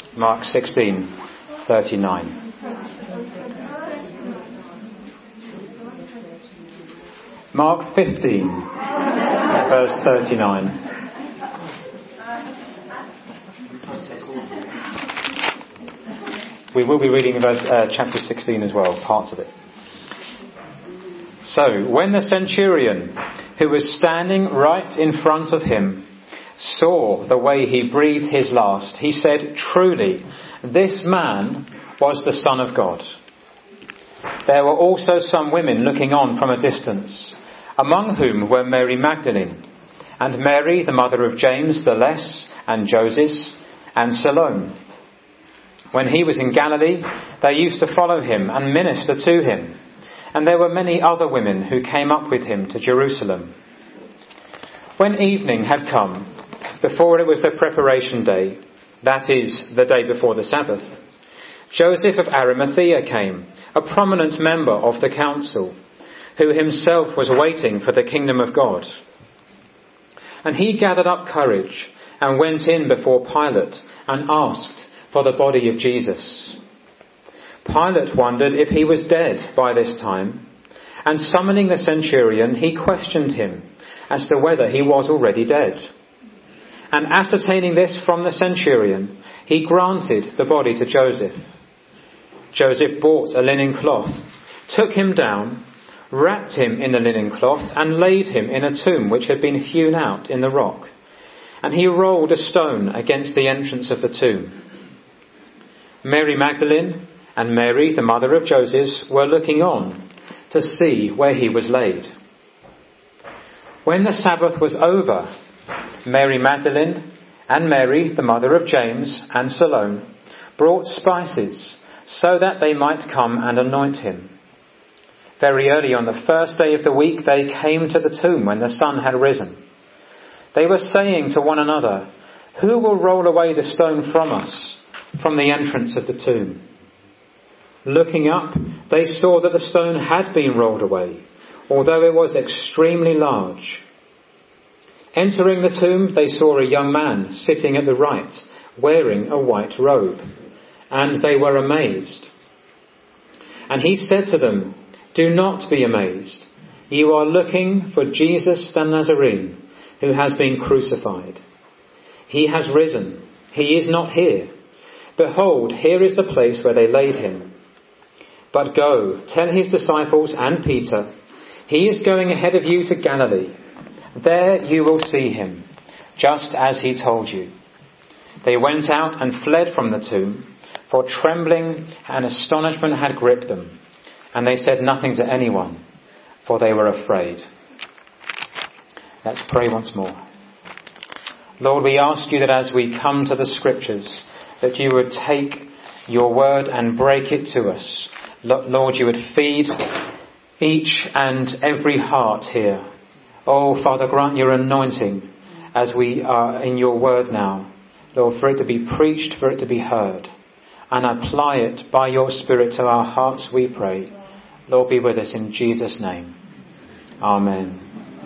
Mark 16:39. Mark 15, verse 39. We will be reading chapter 16 as well, parts of it. So, when the centurion, who was standing right in front of him, saw the way he breathed his last, he said, "Truly, this man was the Son of God." There were also some women looking on from a distance, among whom were Mary Magdalene, and Mary, the mother of James the Less, and Joseph, and Salome. When he was in Galilee, they used to follow him and minister to him. And there were many other women who came up with him to Jerusalem. When evening had come, before it was the preparation day, that is, the day before the Sabbath, Joseph of Arimathea came, a prominent member of the council, who himself was waiting for the kingdom of God. And he gathered up courage and went in before Pilate and asked for the body of Jesus. Pilate wondered if he was dead by this time, and summoning the centurion, he questioned him as to whether he was already dead. And ascertaining this from the centurion, he granted the body to Joseph. Joseph bought a linen cloth, took him down, wrapped him in the linen cloth, and laid him in a tomb which had been hewn out in the rock. And he rolled a stone against the entrance of the tomb. Mary Magdalene and Mary, the mother of Joseph, were looking on to see where he was laid. When the Sabbath was over, Mary Magdalene and Mary, the mother of James, and Salome brought spices so that they might come and anoint him. Very early on the first day of the week, they came to the tomb when the sun had risen. They were saying to one another, "Who will roll away the stone from us, from the entrance of the tomb?" Looking up, they saw that the stone had been rolled away, although it was extremely large. Entering the tomb, they saw a young man sitting at the right, wearing a white robe, and they were amazed. And he said to them, "Do not be amazed. You are looking for Jesus the Nazarene, who has been crucified. He has risen. He is not here. Behold, here is the place where they laid him. But go, tell his disciples and Peter, he is going ahead of you to Galilee. There you will see him, just as he told you." They went out and fled from the tomb, for trembling and astonishment had gripped them, and they said nothing to anyone, for they were afraid. Let's pray once more. Lord, we ask you that as we come to the Scriptures, that you would take your word and break it to us. Lord, you would feed each and every heart here. Oh, Father, grant your anointing as we are in your word now. Lord, for it to be preached, for it to be heard. And apply it by your Spirit to our hearts, we pray. Lord, be with us in Jesus' name. Amen.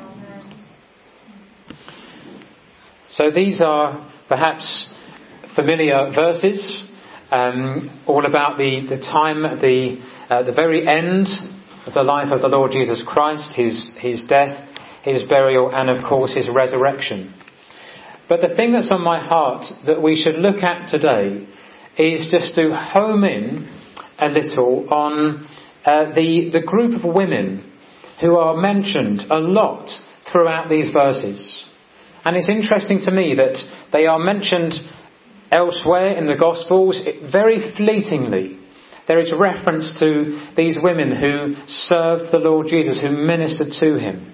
So these are perhaps familiar verses, all about the time at the very end of the life of the Lord Jesus Christ, his death, his burial, and of course his resurrection. But the thing that's on my heart that we should look at today is just to home in a little on the group of women who are mentioned a lot throughout these verses. And it's interesting to me that they are mentioned elsewhere in the Gospels very fleetingly. There is reference to these women who served the Lord Jesus, who ministered to him.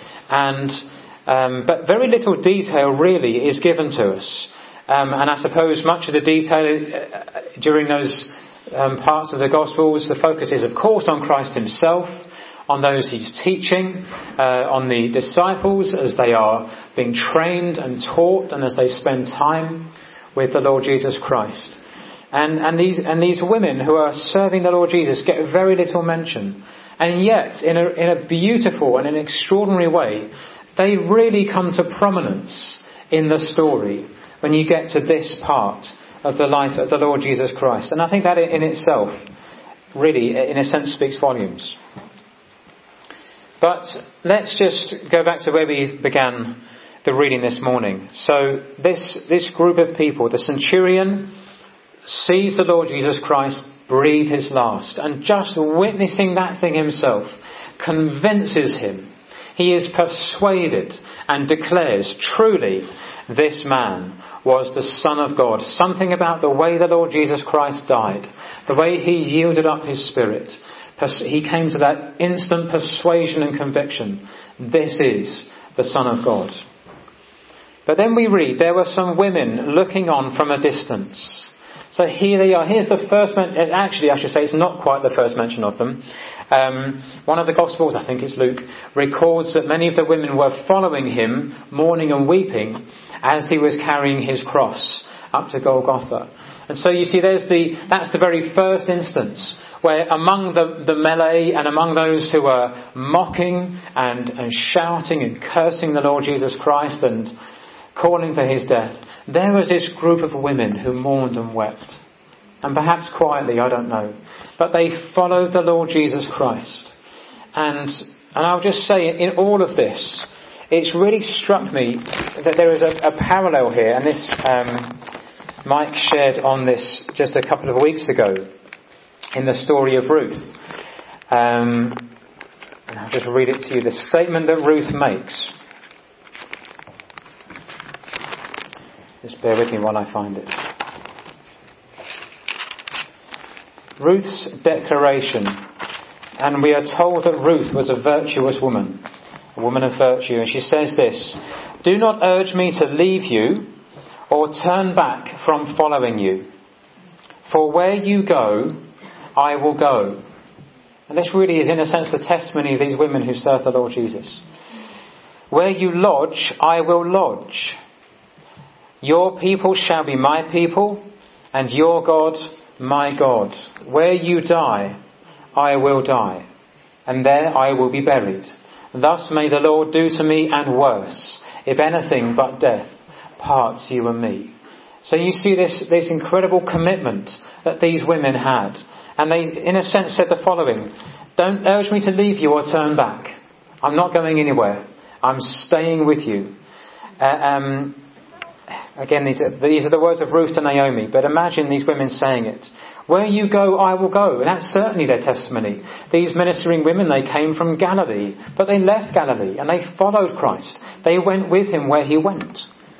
But very little detail really is given to us. And I suppose much of the detail during those parts of the Gospels, the focus is of course on Christ himself, on those he's teaching, on the disciples as they are being trained and taught and as they spend time with the Lord Jesus Christ. And these women who are serving the Lord Jesus get very little mention. And yet, in a beautiful and an extraordinary way, they really come to prominence in the story when you get to this part of the life of the Lord Jesus Christ. And I think that in itself really, in a sense, speaks volumes. But let's just go back to where we began the reading this morning. So this group of people, the centurion sees the Lord Jesus Christ breathe his last, and just witnessing that thing himself convinces him. He is persuaded and declares, truly, this man was the Son of God. Something about the way the Lord Jesus Christ died, the way he yielded up his spirit. He came to that instant persuasion and conviction. This is the Son of God. But then we read, there were some women looking on from a distance. So here they are. Here's the first mention. Actually, I should say it's not quite the first mention of them. One of the Gospels, I think it's Luke, records that many of the women were following him, mourning and weeping, as he was carrying his cross up to Golgotha. And so you see, that's the very first instance where among the melee and among those who were mocking and shouting and cursing the Lord Jesus Christ and calling for his death, there was this group of women who mourned and wept. And perhaps quietly, I don't know. But they followed the Lord Jesus Christ. And I'll just say, in all of this, it's really struck me that there is a parallel here. And this, Mike shared on this just a couple of weeks ago in the story of Ruth. And I'll just read it to you. The statement that Ruth makes. Just bear with me while I find it. Ruth's declaration. And we are told that Ruth was a virtuous woman, a woman of virtue. And she says this, do not urge me to leave you or turn back from following you. For where you go, I will go. And this really is, in a sense, the testimony of these women who serve the Lord Jesus. Where you lodge, I will lodge. Your people shall be my people, and your God, my God. Where you die, I will die, and there I will be buried. Thus may the Lord do to me and worse, if anything but death parts you and me. So you see this incredible commitment that these women had. And they, in a sense, said the following, don't urge me to leave you or turn back. I'm not going anywhere. I'm staying with you. Again, these are the words of Ruth to Naomi, but imagine these women saying it. Where you go, I will go. And that's certainly their testimony. These ministering women, they came from Galilee, but they left Galilee and they followed Christ. They went with him where he went.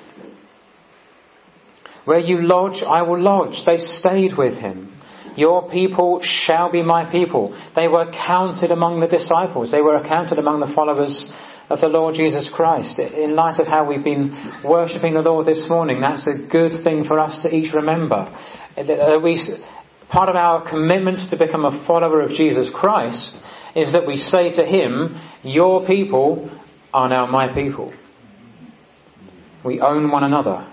Where you lodge, I will lodge. They stayed with him. Your people shall be my people. They were counted among the disciples. They were counted among the followers of the Lord Jesus Christ. In light of how we've been worshipping the Lord this morning, that's a good thing for us to each remember. Part of our commitment to become a follower of Jesus Christ is that we say to him, your people are now my people. We own one another.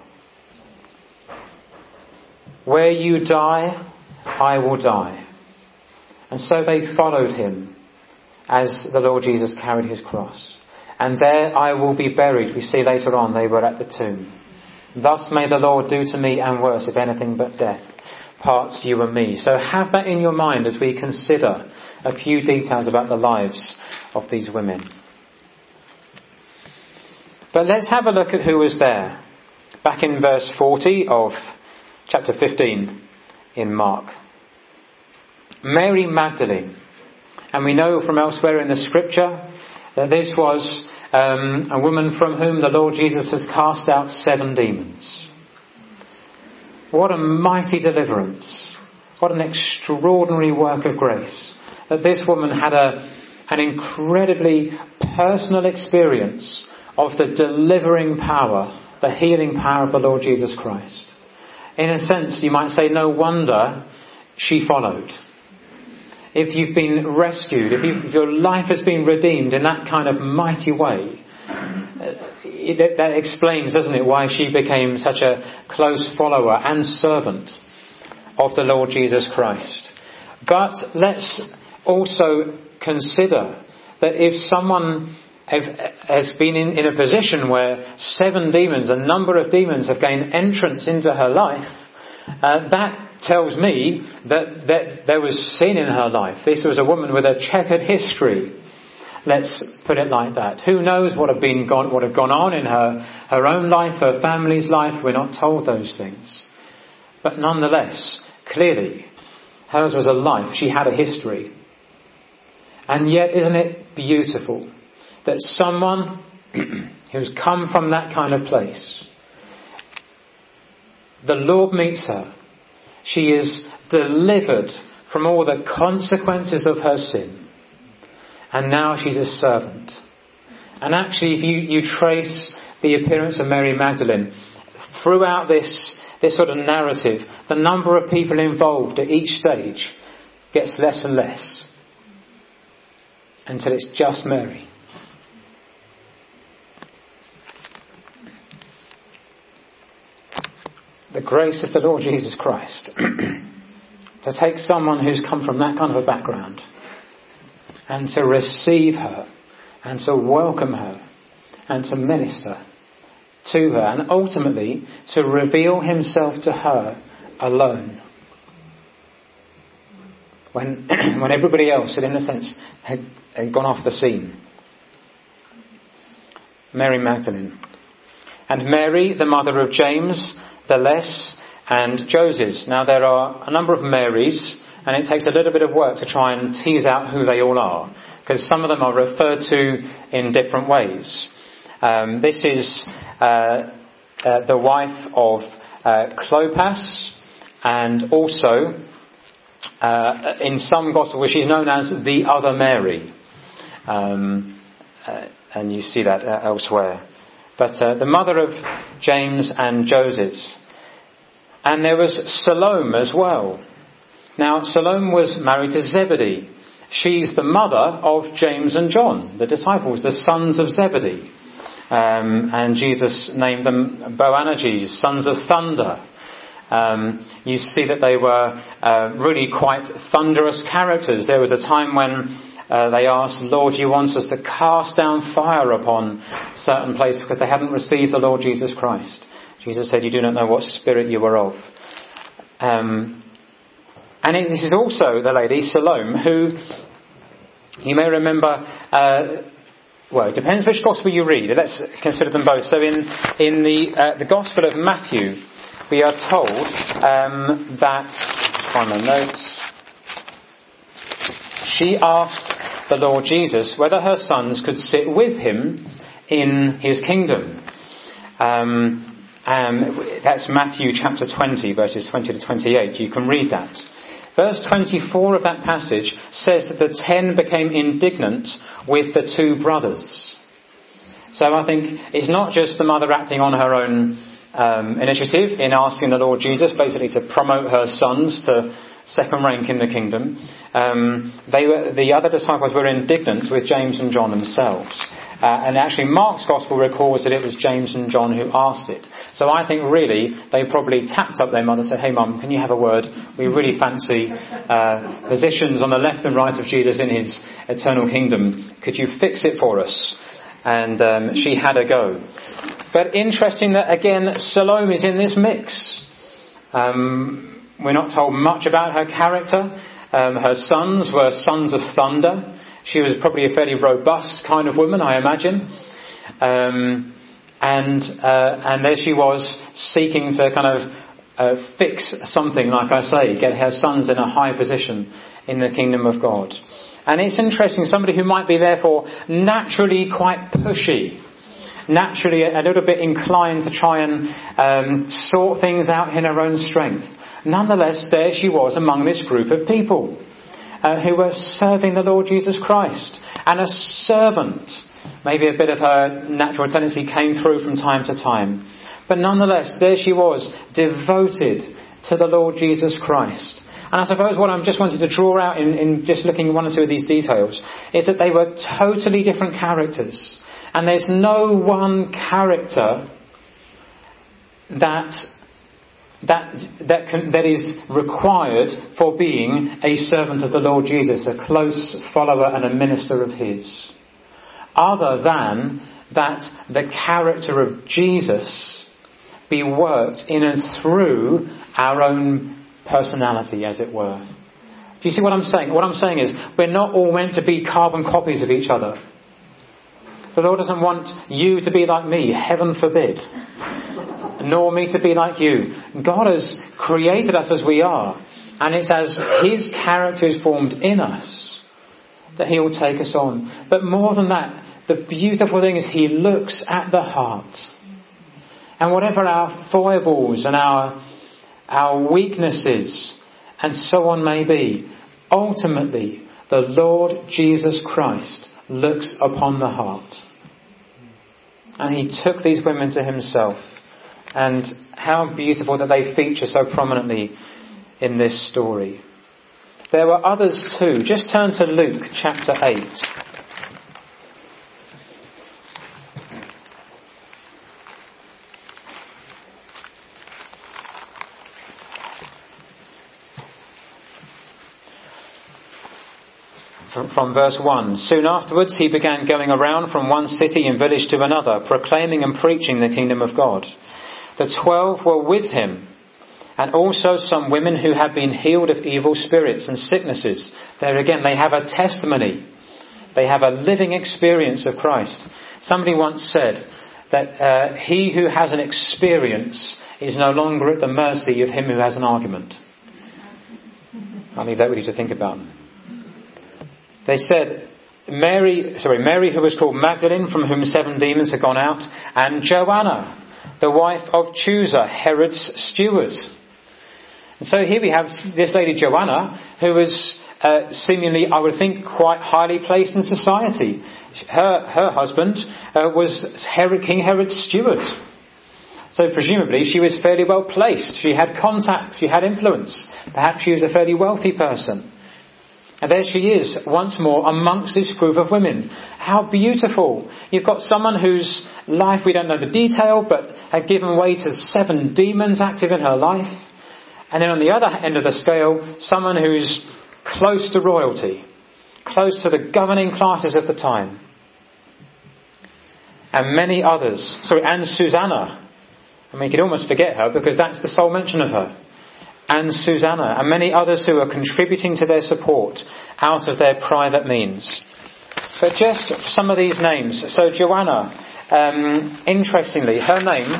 Where you die, I will die. And so they followed him as the Lord Jesus carried his cross. And there I will be buried. We see later on they were at the tomb. Thus may the Lord do to me and worse, if anything but death parts you and me. So have that in your mind as we consider a few details about the lives of these women. But let's have a look at who was there. Back in verse 40 of chapter 15 in Mark. Mary Magdalene. And we know from elsewhere in the scripture that this was a woman from whom the Lord Jesus has cast out 7 demons. What a mighty deliverance. What an extraordinary work of grace. That this woman had an incredibly personal experience of the delivering power, the healing power of the Lord Jesus Christ. In a sense, you might say, no wonder she followed. If you've been rescued, if your life has been redeemed in that kind of mighty way, that explains, doesn't it, why she became such a close follower and servant of the Lord Jesus Christ. But let's also consider that if someone has been in a position where 7 demons, a number of demons have gained entrance into her life, that tells me that there was sin in her life. This was a woman with a checkered history. Let's put it like that. Who knows what had gone on in her own life, her family's life? We're not told those things. But nonetheless, clearly, hers was a life. She had a history. And yet, isn't it beautiful that someone who's come from that kind of place, the Lord meets her. She is delivered from all the consequences of her sin. And now she's a servant. And actually, if you trace the appearance of Mary Magdalene throughout this sort of narrative, the number of people involved at each stage gets less and less until it's just Mary. The grace of the Lord Jesus Christ to take someone who's come from that kind of a background and to receive her and to welcome her and to minister to her and ultimately to reveal himself to her alone. When everybody else had, in a sense, had gone off the scene. Mary Magdalene. And Mary, the mother of James, the Less, and Joses. Now there are a number of Marys, and it takes a little bit of work to try and tease out who they all are, because some of them are referred to in different ways. This is the wife of Clopas, and also in some Gospels she's known as the other Mary, and you see that elsewhere. But the mother of James and Joses. And there was Salome as well. Now, Salome was married to Zebedee. She's the mother of James and John, the disciples, the sons of Zebedee. And Jesus named them Boanerges, sons of thunder. You see that they were really quite thunderous characters. There was a time when they asked, Lord, you want us to cast down fire upon certain places because they hadn't received the Lord Jesus Christ. Jesus said, you do not know what spirit you are of. And this is also the lady, Salome, who you may remember, well, it depends which gospel you read. Let's consider them both. So in the Gospel of Matthew, we are told that, on the notes, she asked the Lord Jesus whether her sons could sit with him in his kingdom. That's Matthew chapter 20, verses 20 to 28. You can read that. Verse 24 of that passage says that the 10 became indignant with the two brothers. So I think it's not just the mother acting on her own initiative in asking the Lord Jesus basically to promote her sons to second rank in the kingdom. The other disciples were indignant with James and John themselves. And actually Mark's Gospel records that it was James and John who asked it. So I think really they probably tapped up their mother and said, hey Mum, can you have a word? We really fancy positions on the left and right of Jesus in his eternal kingdom. Could you fix it for us? And she had a go. But interesting that again Salome is in this mix. We're not told much about her character. Her sons were sons of thunder. She was probably a fairly robust kind of woman, I imagine. And there she was seeking to kind of fix something, like I say, get her sons in a high position in the kingdom of God. And it's interesting, somebody who might be therefore naturally quite pushy, naturally a little bit inclined to try and sort things out in her own strength. Nonetheless, there she was among this group of people who were serving the Lord Jesus Christ. And a servant, maybe a bit of her natural tendency came through from time to time. But nonetheless, there she was, devoted to the Lord Jesus Christ. And I suppose what I'm just wanted to draw out in just looking at one or two of these details is that they were totally different characters. And there's no one character that is required for being a servant of the Lord Jesus, a close follower and a minister of his. Other than that the character of Jesus be worked in and through our own personality, as it were. Do you see what I'm saying? What I'm saying is, we're not all meant to be carbon copies of each other. The Lord doesn't want you to be like me, heaven forbid. Nor me to be like you. God has created us as we are. And it's as His character is formed in us that He will take us on. But more than that, the beautiful thing is He looks at the heart. And whatever our foibles and our weaknesses and so on may be, ultimately the Lord Jesus Christ looks upon the heart. And He took these women to Himself. And how beautiful that they feature so prominently in this story. There were others too. Just turn to Luke chapter 8. From verse 1. Soon afterwards he began going around from one city and village to another, proclaiming and preaching the kingdom of God. The 12 were with him, and also some women who had been healed of evil spirits and sicknesses. There again, they have a testimony. They have a living experience of Christ. Somebody once said that he who has an experience is no longer at the mercy of him who has an argument. I'll leave that with you to think about. They said Mary who was called Magdalene, from whom 7 demons had gone out, and Joanna, the wife of Chusa, Herod's steward. And so here we have this lady Joanna, who was seemingly, I would think, quite highly placed in society. Her husband was King Herod's steward. So presumably she was fairly well placed. She had contacts, she had influence. Perhaps she was a fairly wealthy person. And there she is, once more, amongst this group of women. How beautiful. You've got someone whose life, we don't know the detail, but had given way to 7 demons active in her life. And then on the other end of the scale, someone who's close to royalty, close to the governing classes of the time. And many others. And Susanna. I mean, you could almost forget her because that's the sole mention of her. And Susanna, and many others who are contributing to their support out of their private means. But just some of these names. So Joanna, interestingly, her name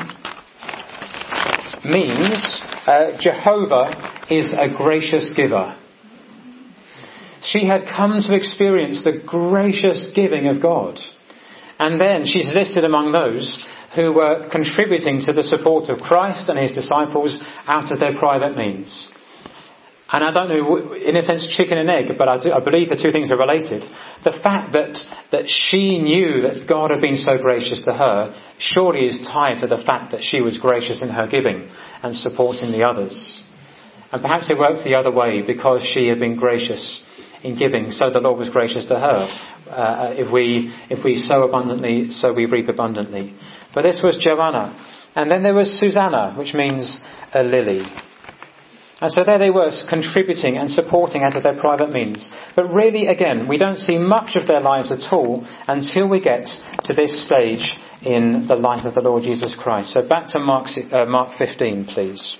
means Jehovah is a gracious giver. She had come to experience the gracious giving of God. And then she's listed among those who were contributing to the support of Christ and His disciples out of their private means. And I don't know, in a sense, chicken and egg, but I believe the two things are related. The fact that she knew that God had been so gracious to her surely is tied to the fact that she was gracious in her giving and supporting the others. And perhaps it works the other way, because she had been gracious in giving, so the Lord was gracious to her. If we sow abundantly, so we reap abundantly. But this was Joanna. And then there was Susanna, which means a lily. And so there they were, contributing and supporting out of their private means. But really, again, we don't see much of their lives at all until we get to this stage in the life of the Lord Jesus Christ. So back to Mark 15, please.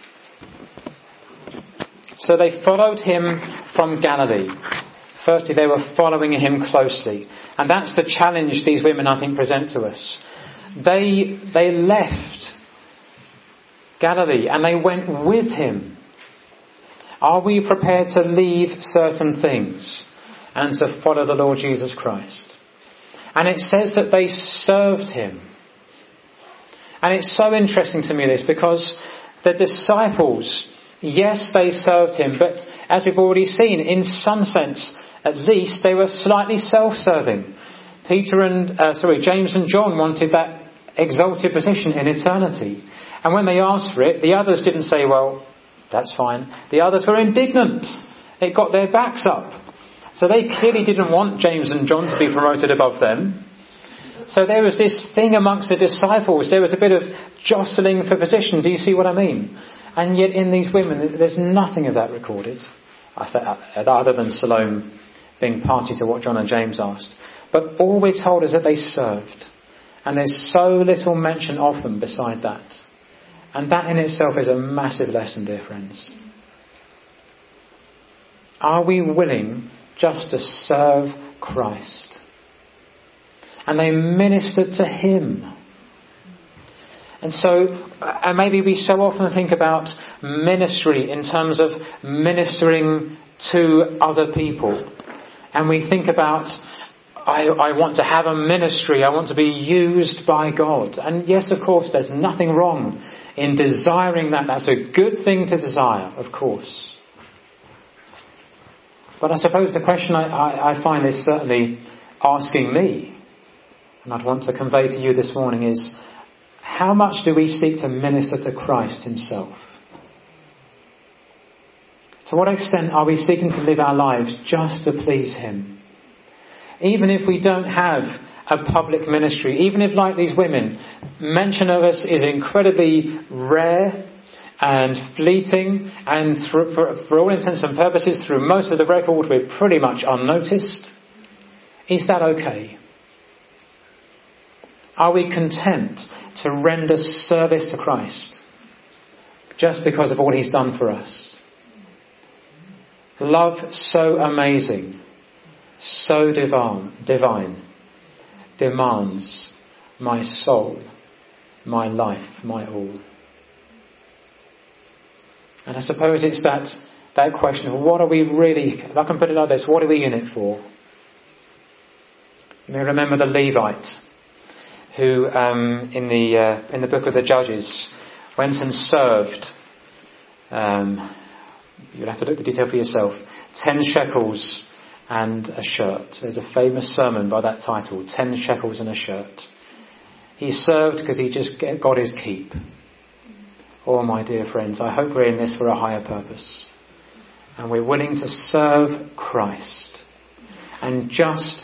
So they followed him from Galilee. Firstly, they were following him closely. And that's the challenge these women, I think, present to us. They left Galilee and they went with him. Are we prepared to leave certain things and to follow the Lord Jesus Christ? And it says that they served him. And it's so interesting to me, this, because the disciples, yes, they served him, but as we've already seen, in some sense, at least, they were slightly self-serving. James and John wanted that exalted position in eternity. And when they asked for it, the others didn't say, well, that's fine. The others were indignant. It got their backs up. So they clearly didn't want James and John to be promoted above them. So there was this thing amongst the disciples. There was a bit of jostling for position. Do you see what I mean? And yet in these women, there's nothing of that recorded. I say, other than Salome being party to what John and James asked. But all we're told is that they served. And there's so little mention of them beside that. And that in itself is a massive lesson, dear friends. Are we willing just to serve Christ? And they ministered to him. And so, and maybe we so often think about ministry in terms of ministering to other people. And we think about, I want to have a ministry, I want to be used by God. And yes, of course, there's nothing wrong in desiring that. That's a good thing to desire, of course. But I suppose the question I find is certainly asking me, and I'd want to convey to you this morning, is how much do we seek to minister to Christ himself? To what extent are we seeking to live our lives just to please him? Even if we don't have a public ministry, even if, like these women, mention of us is incredibly rare and fleeting, and for all intents and purposes, through most of the record, we're pretty much unnoticed. Is that okay? Are we content to render service to Christ just because of all he's done for us? Love so amazing, so divine, demands my soul, my life, my all. And I suppose it's that question of what are we really, if I can put it like this, what are we in it for? You may remember the Levite who in the book of the Judges went and served, you'll have to look at the detail for yourself, 10 shekels and a shirt. There's a famous sermon by that title, 10 shekels and a shirt. He served because he just got his keep. Oh, my dear friends, I hope we're in this for a higher purpose. And we're willing to serve Christ. And just,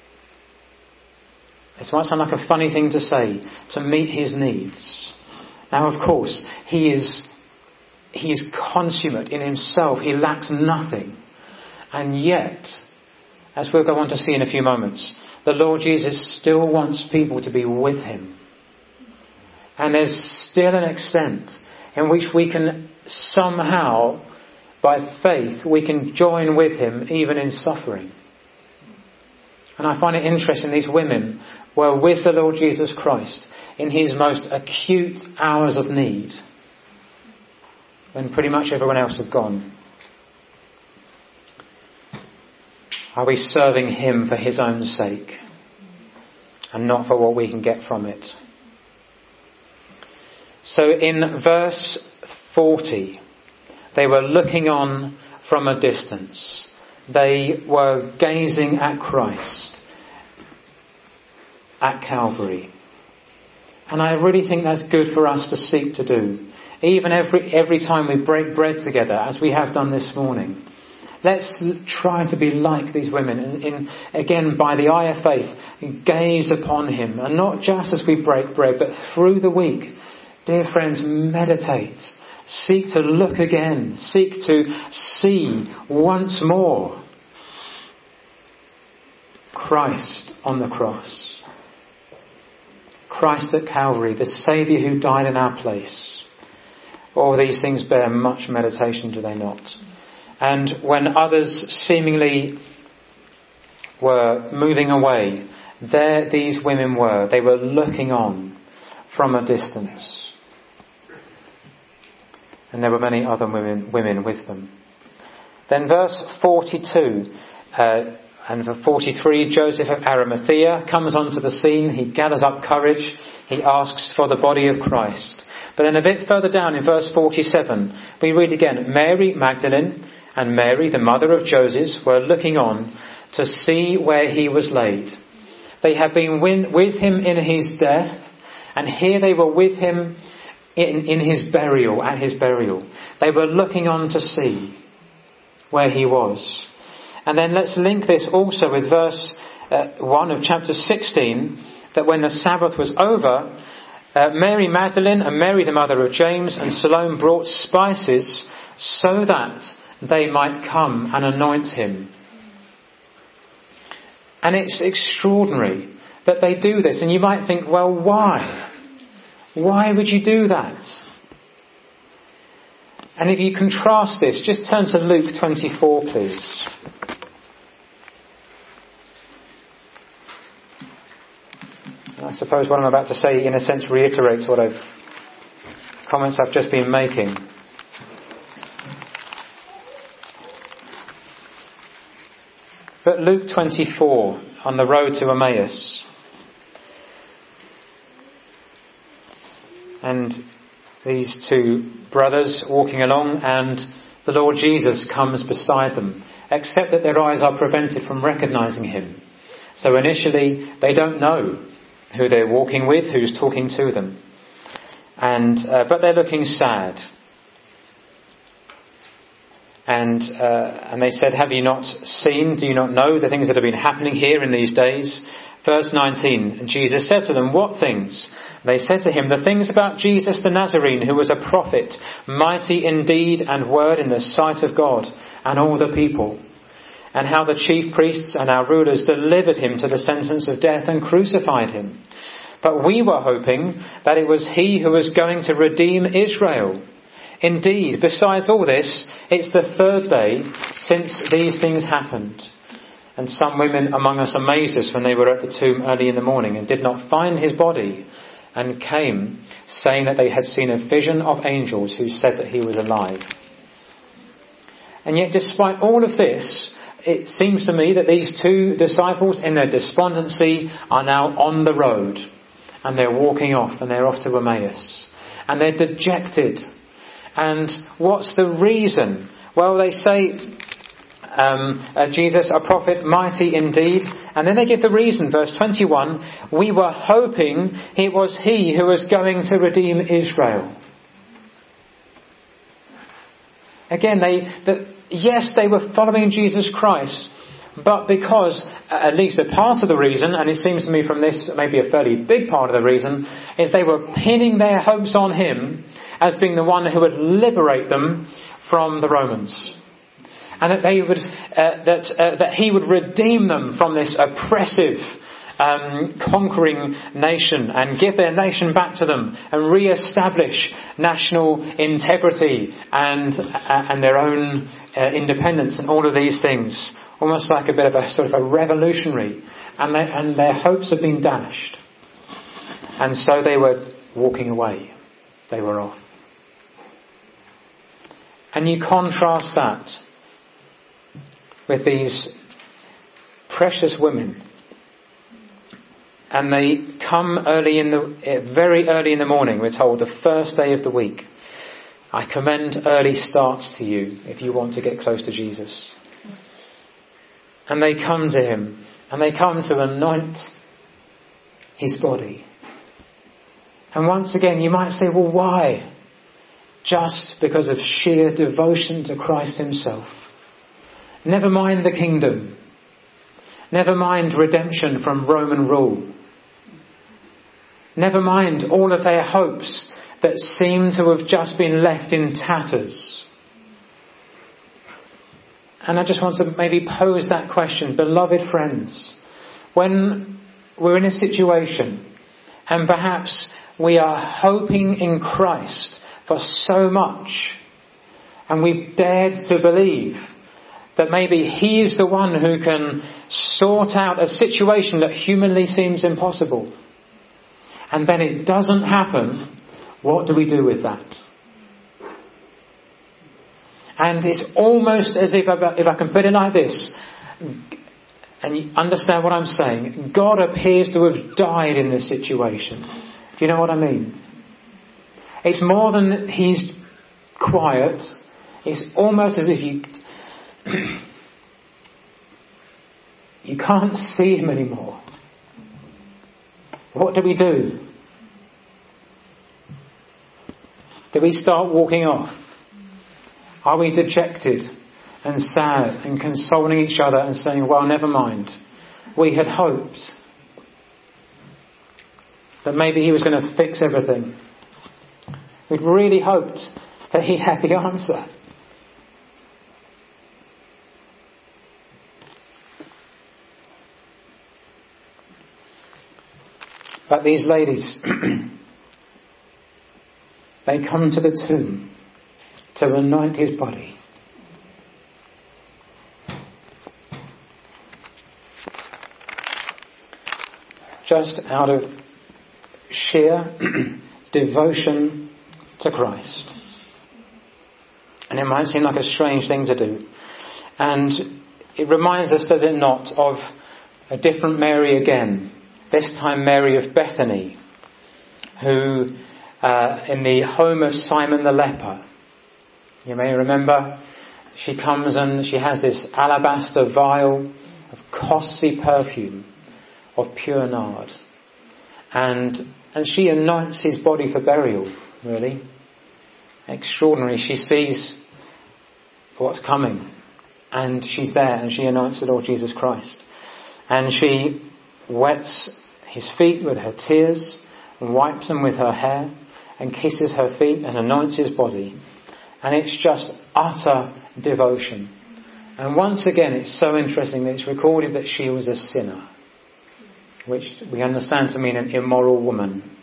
it might sound like a funny thing to say, to meet his needs. Now, of course, he is consummate in himself. He lacks nothing. And yet, as we'll go on to see in a few moments, the Lord Jesus still wants people to be with him. And there's still an extent in which we can somehow, by faith, we can join with him even in suffering. And I find it interesting, these women were with the Lord Jesus Christ in his most acute hours of need, when pretty much everyone else had gone. Are we serving him for his own sake and not for what we can get from it? So in verse 40, they were looking on from a distance. They were gazing at Christ at Calvary. And I really think that's good for us to seek to do. Even every time we break bread together, as we have done this morning. Let's try to be like these women, again, by the eye of faith, gaze upon him. And not just as we break bread, but through the week. Dear friends, meditate. Seek to look again. Seek to see once more Christ on the cross. Christ at Calvary, the Saviour who died in our place. All these things bear much meditation, do they not? And when others seemingly were moving away, there these women were. They were looking on from a distance. And there were many other women with them. Then verse 42 and for 43, Joseph of Arimathea comes onto the scene. He gathers up courage. He asks for the body of Christ. But then a bit further down in verse 47, we read again, Mary Magdalene and Mary, the mother of Joseph, were looking on to see where he was laid. They had been with him in his death, and here they were with him in his burial, at his burial. They were looking on to see where he was. And then let's link this also with verse 1 of chapter 16, that when the Sabbath was over, Mary Magdalene and Mary the mother of James and Salome brought spices so that they might come and anoint him. And it's extraordinary that they do this. And you might think, well, why? Why would you do that? And if you contrast this, just turn to Luke 24, please. And I suppose what I'm about to say, in a sense, reiterates comments I've just been making. But Luke 24, on the road to Emmaus. And these two brothers walking along, and the Lord Jesus comes beside them, except that their eyes are prevented from recognizing him. So initially they don't know who they're walking with, who's talking to them. But they're looking sad. And they said, have you not seen, do you not know the things that have been happening here in these days? Verse 19, and Jesus said to them, what things? They said to him, the things about Jesus the Nazarene, who was a prophet, mighty in deed and word in the sight of God and all the people, and how the chief priests and our rulers delivered him to the sentence of death and crucified him. But we were hoping that it was he who was going to redeem Israel. Indeed, besides all this, it's the third day since these things happened. And some women among us amazed us when they were at the tomb early in the morning and did not find his body, and came saying that they had seen a vision of angels who said that he was alive. And yet, despite all of this, it seems to me that these two disciples in their despondency are now on the road, and they're walking off, and they're off to Emmaus, and they're dejected. And what's the reason? Well, they say, Jesus, a prophet, mighty indeed. And then they give the reason, verse 21, we were hoping it was he who was going to redeem Israel. Again, they were following Jesus Christ, but because, at least a part of the reason, and it seems to me from this, maybe a fairly big part of the reason, is they were pinning their hopes on him as being the one who would liberate them from the Romans. And that they would, that he would redeem them from this oppressive, conquering nation, and give their nation back to them, and re-establish national integrity and their own independence, and all of these things, almost like a bit of a sort of a revolutionary. And their hopes have been dashed, and so they were walking away. They were off. And you contrast that with these precious women, and they come very early in the morning. We're told the first day of the week. I commend early starts to you if you want to get close to Jesus. And they come to him, and they come to anoint his body. And once again, you might say, well, why? Just because of sheer devotion to Christ himself. Never mind the kingdom. Never mind redemption from Roman rule. Never mind all of their hopes that seem to have just been left in tatters. And I just want to maybe pose that question, beloved friends, when we're in a situation and perhaps we are hoping in Christ for so much, and we've dared to believe that maybe he is the one who can sort out a situation that humanly seems impossible, and then it doesn't happen, what do we do with that? And it's almost as if I can put it like this, and you understand what I'm saying, God appears to have died in this situation. Do you know what I mean? It's more than he's quiet. It's almost as if you can't see him anymore. What do we do? Do we start walking off? Are we dejected and sad and consoling each other and saying, well, never mind. We had hoped that maybe he was going to fix everything. We'd really hoped that he had the answer. But these ladies, they come to the tomb to anoint his body. Just out of sheer devotion to Christ. And it might seem like a strange thing to do. And it reminds us, does it not, of a different Mary again. This time Mary of Bethany, who in the home of Simon the leper, you may remember, she comes and she has this alabaster vial of costly perfume of pure nard. And she anoints his body for burial, really. Extraordinary. She sees what's coming. And she's there and she anoints the Lord Jesus Christ. And she wets his feet with her tears and wipes them with her hair and kisses her feet and anoints his body. And it's just utter devotion. And once again, it's so interesting that it's recorded that she was a sinner, which we understand to mean an immoral woman.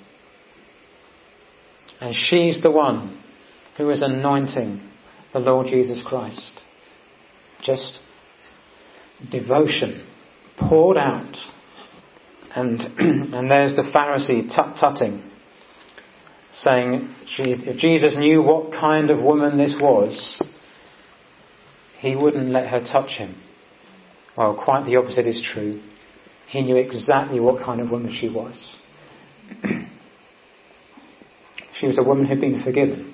And she's the one who is anointing the Lord Jesus Christ. Just devotion poured out. And there's the Pharisee tut-tutting, saying, if Jesus knew what kind of woman this was, he wouldn't let her touch him. Well, quite the opposite is true. He knew exactly what kind of woman she was. She was a woman who'd been forgiven.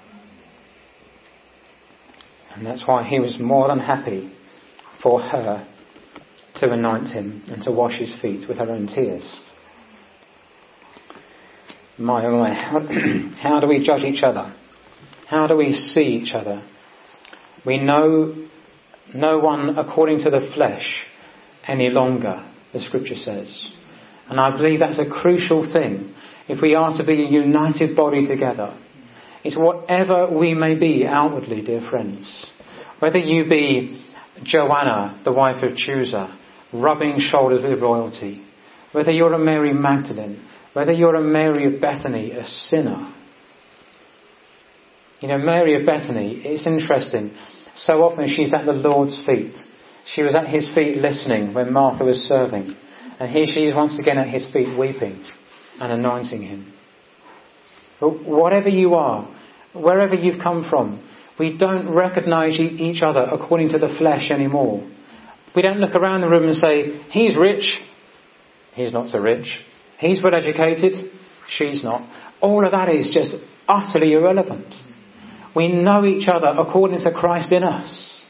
And that's why he was more than happy for her to anoint him and to wash his feet with her own tears. My, oh my, how do we judge each other? How do we see each other? We know no one according to the flesh any longer, the scripture says. And I believe that's a crucial thing. If we are to be a united body together, it's whatever we may be outwardly, dear friends. Whether you be Joanna, the wife of Chusa, rubbing shoulders with royalty. Whether you're a Mary Magdalene. Whether you're a Mary of Bethany, a sinner. You know, Mary of Bethany, it's interesting. So often she's at the Lord's feet. She was at his feet listening when Martha was serving. And here she is once again at his feet weeping and anointing him. But whatever you are, wherever you've come from, we don't recognise each other according to the flesh anymore. We don't look around the room and say, he's rich. He's not so rich. He's well educated. She's not. All of that is just utterly irrelevant. We know each other according to Christ in us.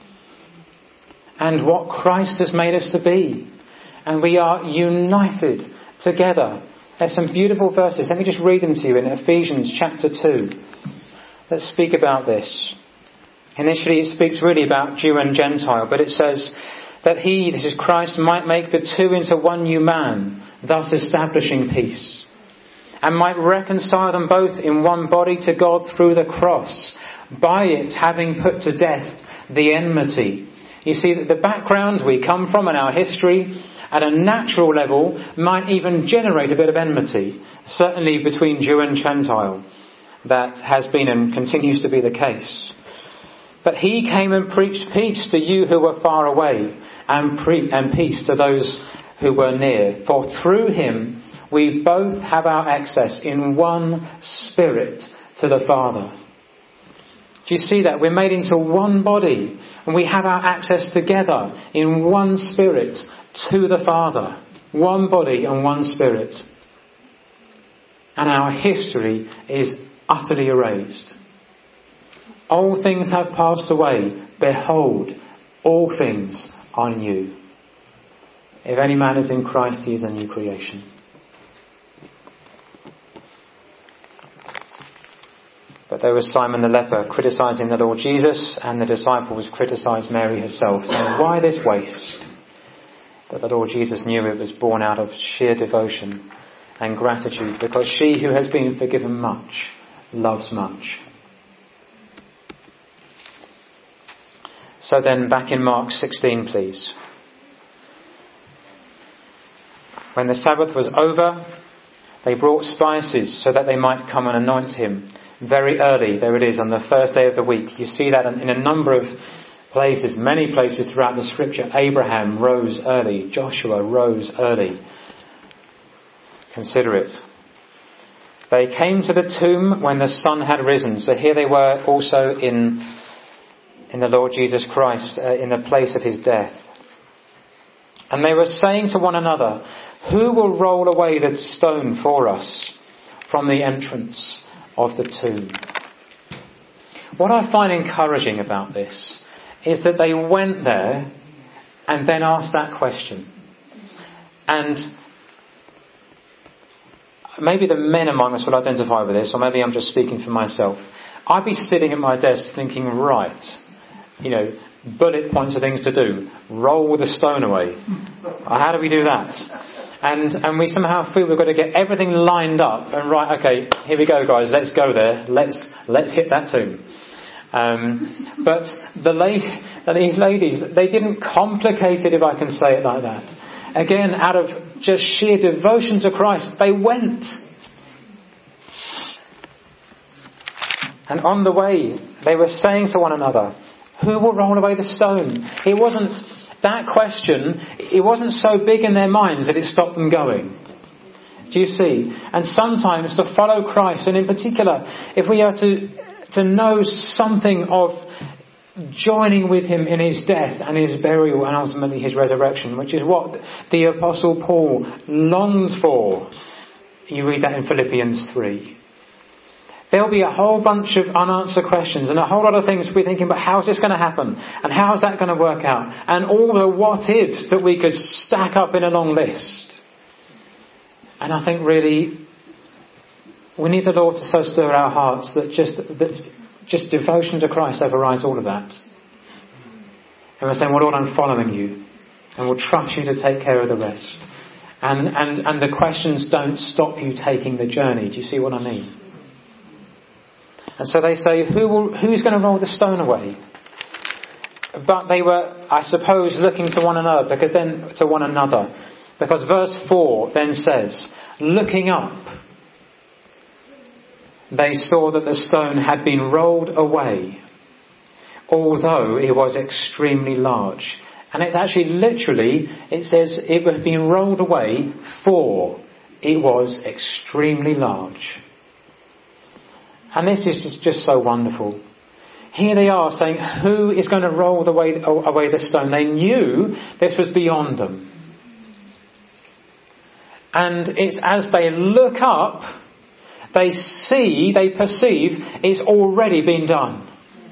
And what Christ has made us to be. And we are united together. There's some beautiful verses. Let me just read them to you in Ephesians chapter 2. Let's speak about this. Initially it speaks really about Jew and Gentile, but it says that he, this is Christ, might make the two into one new man, thus establishing peace, and might reconcile them both in one body to God through the cross, by it having put to death the enmity. You see that the background we come from and our history at a natural level might even generate a bit of enmity, certainly between Jew and Gentile. That has been and continues to be the case. But he came and preached peace to you who were far away, and peace to those who were near. For through him we both have our access in one spirit to the Father. Do you see that? We're made into one body, and we have our access together in one spirit to the Father. One body and one spirit. And our history is utterly erased. All things have passed away. Behold, all things are new. If any man is in Christ, he is a new creation. But there was Simon the leper criticising the Lord Jesus, and the disciples criticised Mary herself, saying, why this waste? But the Lord Jesus knew it was born out of sheer devotion and gratitude, because she who has been forgiven much loves much. So then, back in Mark 16, please. When the Sabbath was over, they brought spices so that they might come and anoint him. very early. There it is, on the first day of the week. You see that in a number of places, many places throughout the scripture. Abraham rose early. Joshua rose early. Consider it. They came to the tomb when the sun had risen. So here they were also in the Lord Jesus Christ, in the place of his death. And they were saying to one another, who will roll away the stone for us from the entrance of the tomb? What I find encouraging about this is that they went there and then asked that question. And maybe the men among us will identify with this, or maybe I'm just speaking for myself. I'd be sitting at my desk thinking, right, bullet points of things to do. Roll the stone away. How do we do that? And we somehow feel we've got to get everything lined up and right, okay, here we go guys, let's go there. Let's hit that tomb. But these ladies, they didn't complicate it, if I can say it like that. Again, out of just sheer devotion to Christ, they went. And on the way, they were saying to one another, who will roll away the stone? It wasn't so big in their minds that it stopped them going. Do you see? And sometimes to follow Christ, and in particular, if we are to know something of joining with him in his death and his burial and ultimately his resurrection, which is what the Apostle Paul longed for. You read that in Philippians 3. There'll be a whole bunch of unanswered questions and a whole lot of things we're thinking about. How's this going to happen? And how's that going to work out? And all the what-ifs that we could stack up in a long list. And I think really we need the Lord to so stir our hearts that just devotion to Christ overrides all of that. And we're saying, well, Lord, I'm following you. And we'll trust you to take care of the rest. And the questions don't stop you taking the journey. Do you see what I mean? And so they say, who's going to roll the stone away? But they were, I suppose, looking to one another, because verse 4 then says, looking up, they saw that the stone had been rolled away, although it was extremely large. And it's actually literally, it says it had been rolled away for it was extremely large. And this is just so wonderful. Here they are saying, who is going to roll away the stone? They knew this was beyond them. And it's as they look up, they perceive it's already been done.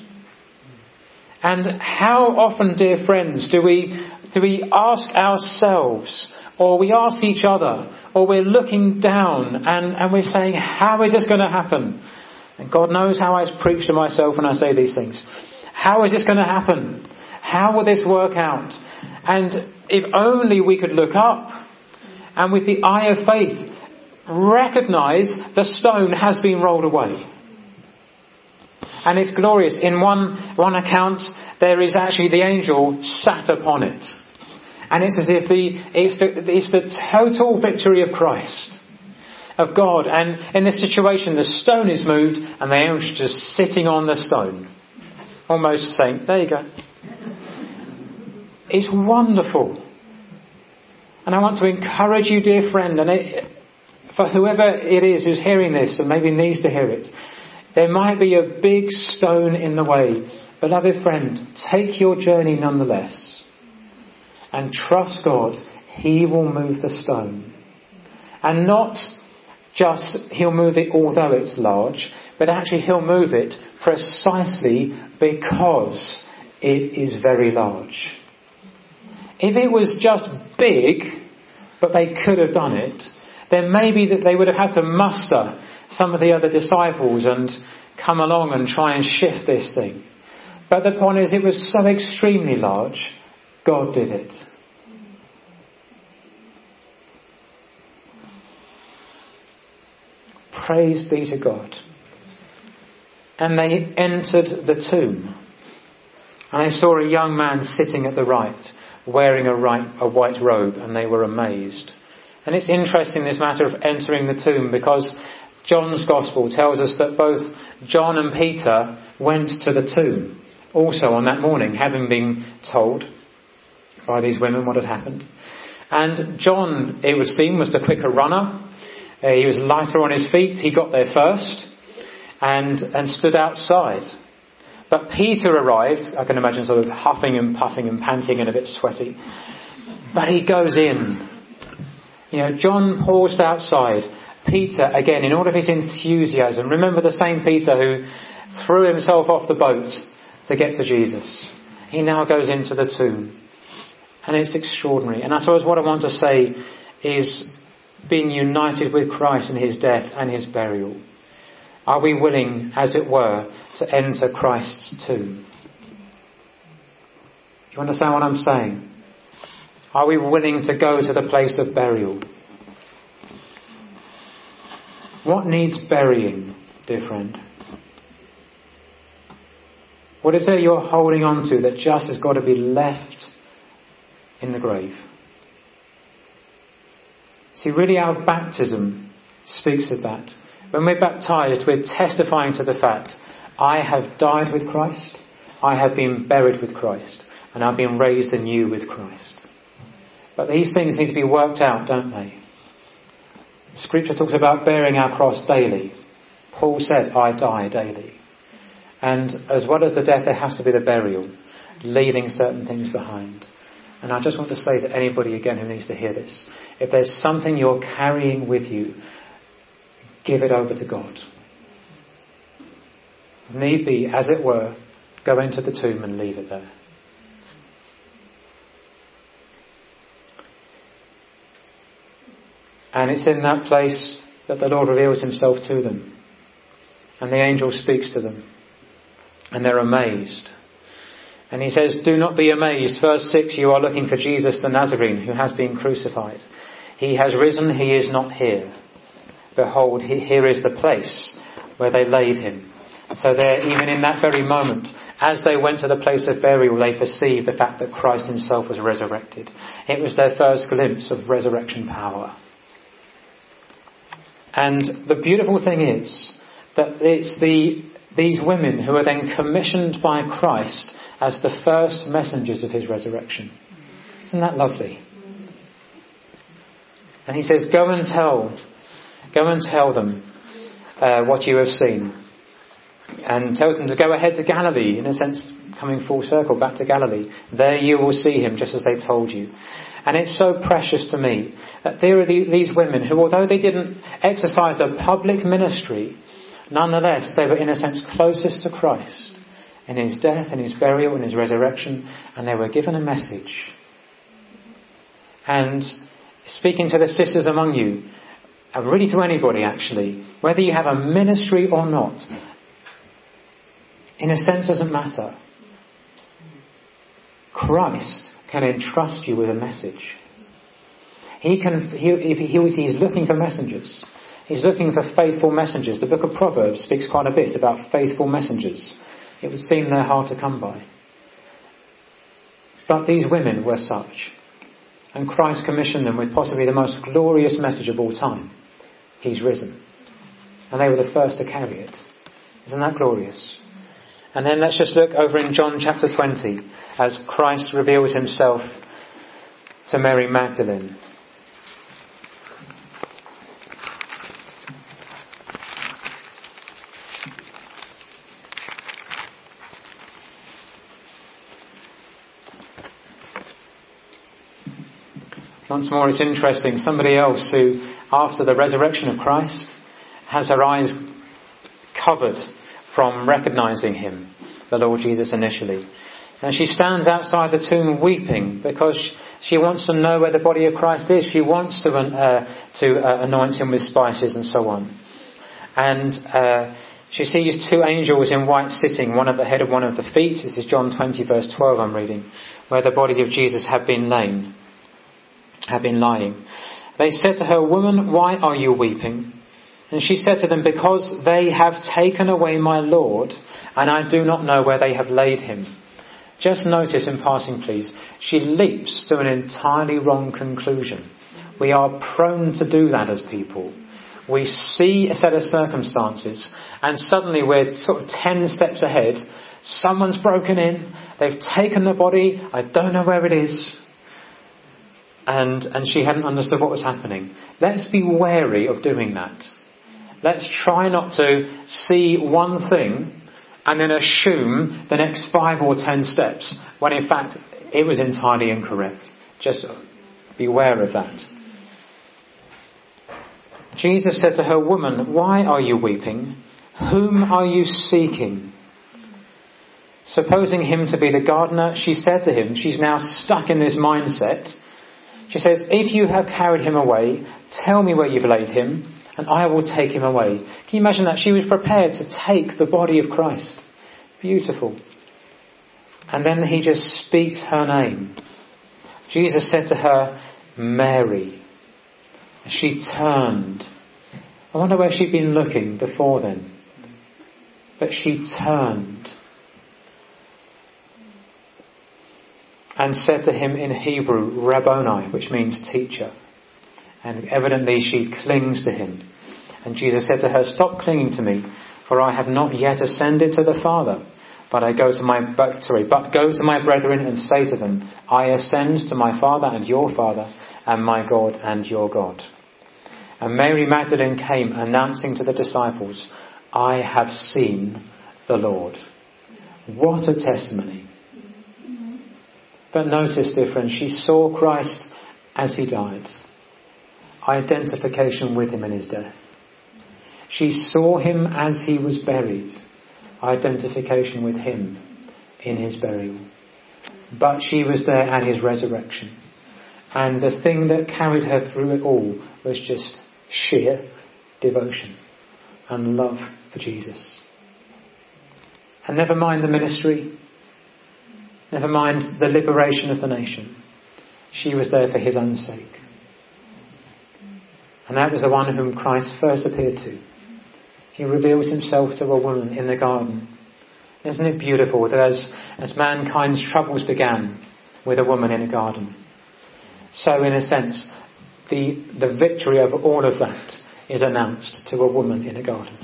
And how often, dear friends, do we ask ourselves, or we ask each other, or we're looking down and we're saying, how is this going to happen? And God knows how I preach to myself when I say these things. How is this going to happen? How will this work out? And if only we could look up and with the eye of faith recognize the stone has been rolled away. And it's glorious. In one account, there is actually the angel sat upon it. And it's as if it's the total victory of Christ, of God. And in this situation, the stone is moved and the angel is just sitting on the stone. Almost saying, there you go. It's wonderful. And I want to encourage you, dear friend, and for whoever it is who's hearing this and maybe needs to hear it, there might be a big stone in the way. Beloved friend, take your journey nonetheless. And trust God, He will move the stone. And not just He'll move it although it's large, but actually He'll move it precisely because it is very large. If it was just big, but they could have done it, then maybe that they would have had to muster some of the other disciples and come along and try and shift this thing. But the point is, it was so extremely large, God did it. Praise be to God. And they entered the tomb. And they saw a young man sitting at the right, wearing a white robe, and they were amazed. And it's interesting, this matter of entering the tomb, because John's Gospel tells us that both John and Peter went to the tomb also on that morning, having been told by these women what had happened. And John, it would seem, was the quicker runner. He was lighter on his feet. He got there first and stood outside. But Peter arrived, I can imagine, sort of huffing and puffing and panting and a bit sweaty. But he goes in. John paused outside. Peter, again, in all of his enthusiasm, remember the same Peter who threw himself off the boat to get to Jesus. He now goes into the tomb. And it's extraordinary. And I suppose what I want to say is being united with Christ in his death and his burial. Are we willing, as it were, to enter Christ's tomb? Do you understand what I'm saying? Are we willing to go to the place of burial? What needs burying, dear friend? What is it you're holding on to that just has got to be left in the grave? See, really our baptism speaks of that. When we're baptized, we're testifying to the fact, I have died with Christ, I have been buried with Christ, and I've been raised anew with Christ. But these things need to be worked out, don't they? Scripture talks about bearing our cross daily. Paul said, I die daily. And as well as the death, there has to be the burial, leaving certain things behind. And I just want to say to anybody again who needs to hear this, if there's something you're carrying with you, give it over to God. If need be, as it were, go into the tomb and leave it there. And it's in that place that the Lord reveals himself to them. And the angel speaks to them. And they're amazed. And he says, do not be amazed. Verse 6, you are looking for Jesus the Nazarene who has been crucified. He has risen, he is not here. Behold, here is the place where they laid him. So there, even in that very moment, as they went to the place of burial, they perceived the fact that Christ himself was resurrected. It was their first glimpse of resurrection power. And the beautiful thing is that it's these women who are then commissioned by Christ as the first messengers of his resurrection. Isn't that lovely? And he says, go and tell them what you have seen. And tells them to go ahead to Galilee, in a sense, coming full circle back to Galilee. There you will see him, just as they told you. And it's so precious to me that there are these women who, although they didn't exercise a public ministry, nonetheless, they were, in a sense, closest to Christ in his death, in his burial, in his resurrection, and they were given a message. And speaking to the sisters among you, and really to anybody actually, whether you have a ministry or not, in a sense doesn't matter. Christ can entrust you with a message. He's looking for messengers. He's looking for faithful messengers. The book of Proverbs speaks quite a bit about faithful messengers. It would seem they're hard to come by. But these women were such. And Christ commissioned them with possibly the most glorious message of all time. He's risen. And they were the first to carry it. Isn't that glorious? And then let's just look over in John chapter 20 as Christ reveals himself to Mary Magdalene. Once more, it's interesting. Somebody else who, after the resurrection of Christ, has her eyes covered from recognizing him, the Lord Jesus initially. And she stands outside the tomb weeping because she wants to know where the body of Christ is. She wants to anoint him with spices and so on. And she sees two angels in white sitting, one at the head and one at the feet. This is John 20 verse 12 I'm reading, where the body of Jesus had been lying. They said to her, "Woman, why are you weeping?" And she said to them, "Because they have taken away my Lord, and I do not know where they have laid him." Just notice in passing, please, she leaps to an entirely wrong conclusion. We are prone to do that as people. We see a set of circumstances And suddenly we're sort of 10 steps ahead. Someone's broken in. They've taken the body. I don't know where it is. And she hadn't understood what was happening. Let's be wary of doing that. Let's try not to see one thing and then assume the next 5 or 10 steps, when in fact it was entirely incorrect. Just beware of that. Jesus said to her, "Woman, why are you weeping? Whom are you seeking?" Supposing him to be the gardener, she said to him, she's now stuck in this mindset. She says, "If you have carried him away, tell me where you've laid him, and I will take him away." Can you imagine that? She was prepared to take the body of Christ. Beautiful. And then he just speaks her name. Jesus said to her, "Mary." She turned. I wonder where she'd been looking before then. But she turned. And said to him in Hebrew, Rabboni, which means teacher. And evidently she clings to him. And Jesus said to her, "Stop clinging to me, for I have not yet ascended to the Father. But go to my brethren and say to them, I ascend to my Father and your Father, and my God and your God." And Mary Magdalene came, announcing to the disciples, "I have seen the Lord." What a testimony. But notice, dear friends, she saw Christ as he died. Identification with him in his death. She saw him as he was buried. Identification with him in his burial. But she was there at his resurrection. And the thing that carried her through it all was just sheer devotion and love for Jesus. And never mind the ministry. Never mind the liberation of the nation. She was there for his own sake. And that was the one whom Christ first appeared to. He reveals himself to a woman in the garden. Isn't it beautiful that as mankind's troubles began with a woman in a garden, so in a sense the victory over all of that is announced to a woman in a garden.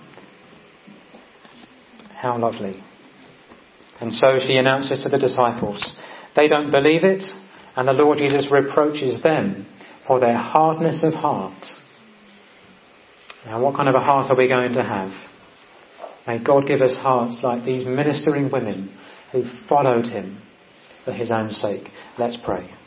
How lovely. And so she announces to the disciples. They don't believe it, and the Lord Jesus reproaches them for their hardness of heart. Now, what kind of a heart are we going to have? May God give us hearts like these ministering women who followed him for his own sake. Let's pray.